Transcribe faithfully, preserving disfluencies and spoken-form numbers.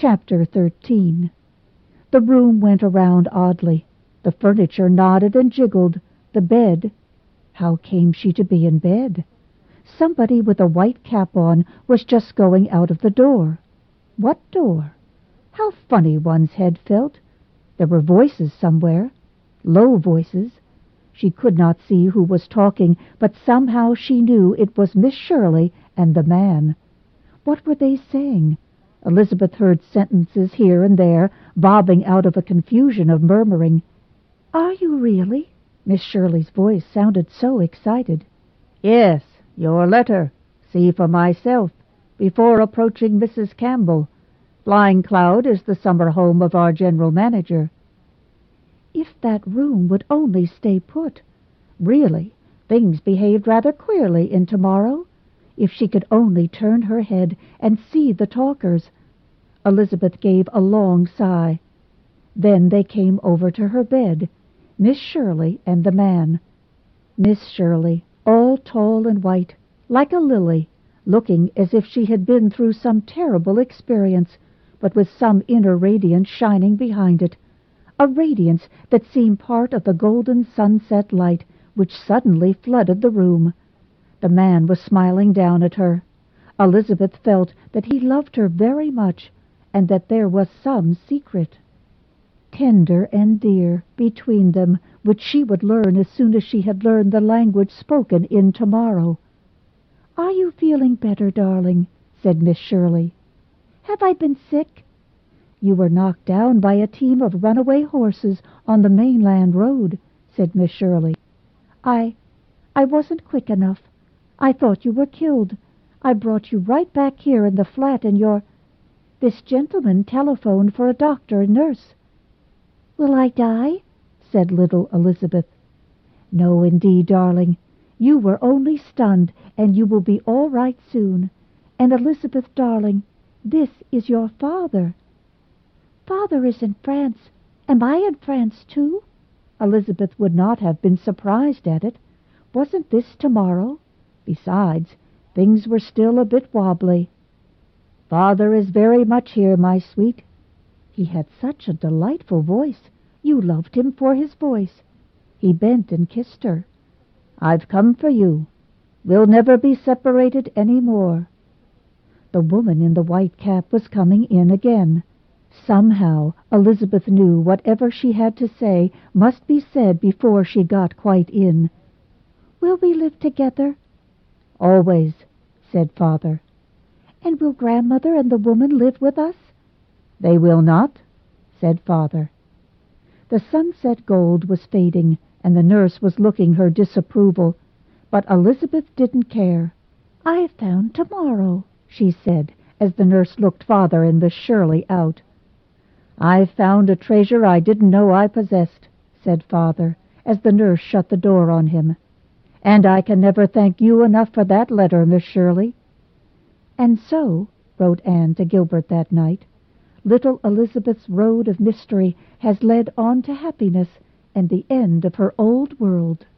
Chapter thirteen. The room went around oddly. The furniture nodded and jiggled. The bed... How came she to be in bed? Somebody with a white cap on was just going out of the door. What door? How funny one's head felt. There were voices somewhere. Low voices. She could not see who was talking, but somehow she knew it was Miss Shirley and the man. What were they saying? Elizabeth heard sentences here and there, bobbing out of a confusion of murmuring. "Are you really?" Miss Shirley's voice sounded so excited. "Yes, your letter. See for myself. Before approaching Missus Campbell. Flying Cloud is the summer home of our general manager." If that room would only stay put. Really, things behaved rather queerly in Tomorrow. If she could only turn her head and see the talkers. Elizabeth gave a long sigh. Then they came over to her bed, Miss Shirley and the man. Miss Shirley, all tall and white, like a lily, looking as if she had been through some terrible experience, but with some inner radiance shining behind it, a radiance that seemed part of the golden sunset light which suddenly flooded the room. The man was smiling down at her. Elizabeth felt that he loved her very much, and that there was some secret, tender and dear, between them, which she would learn as soon as she had learned the language spoken in Tomorrow. "Are you feeling better, darling?" said Miss Shirley. "Have I been sick?" "You were knocked down by a team of runaway horses on the mainland road," said Miss Shirley. I... I wasn't quick enough. I thought you were killed. I brought you right back here in the flat, and your... This gentleman telephoned for a doctor and nurse." "Will I die?" said little Elizabeth. "No, indeed, darling. You were only stunned, and you will be all right soon. And Elizabeth, darling, this is your father." "Father is in France. Am I in France, too?" Elizabeth would not have been surprised at it. Wasn't this Tomorrow? Besides, things were still a bit wobbly. "Father is very much here, my sweet." He had such a delightful voice. You loved him for his voice. He bent and kissed her. "I've come for you. We'll never be separated any more." The woman in the white cap was coming in again. Somehow Elizabeth knew whatever she had to say must be said before she got quite in. "Will we live together?" "Always," said Father. "And will Grandmother and the woman live with us?" "They will not," said Father. The sunset gold was fading, and the nurse was looking her disapproval. But Elizabeth didn't care. "I've found Tomorrow," she said, as the nurse looked Father and Miss Shirley out. "I've found a treasure I didn't know I possessed," said Father, as the nurse shut the door on him. "And I can never thank you enough for that letter, Miss Shirley." And so, wrote Anne to Gilbert that night, little Elizabeth's road of mystery has led on to happiness and the end of her old world.